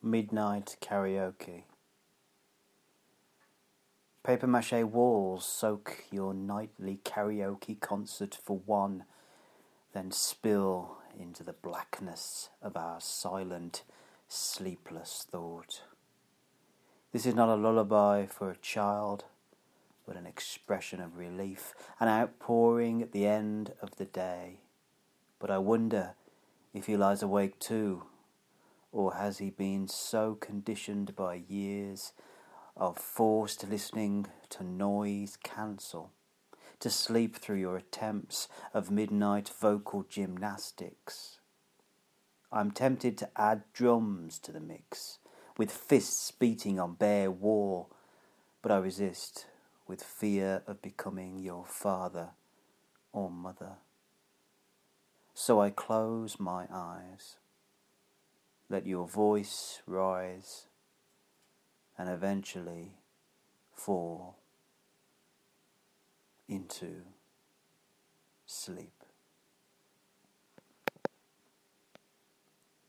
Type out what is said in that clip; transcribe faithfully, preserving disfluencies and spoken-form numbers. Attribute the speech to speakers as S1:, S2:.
S1: Midnight Karaoke. Papier-mâché walls soak your nightly karaoke concert for one, then spill into the blackness of our silent, sleepless thought. This is not a lullaby for a child, but an expression of relief, an outpouring at the end of the day. But I wonder if he lies awake too, or has he been so conditioned by years of forced listening to noise cancel, to sleep through your attempts of midnight vocal gymnastics? I'm tempted to add drums to the mix, with fists beating on bare wall, but I resist, with fear of becoming your father or mother. So I close my eyes, let your voice rise, and eventually fall into sleep.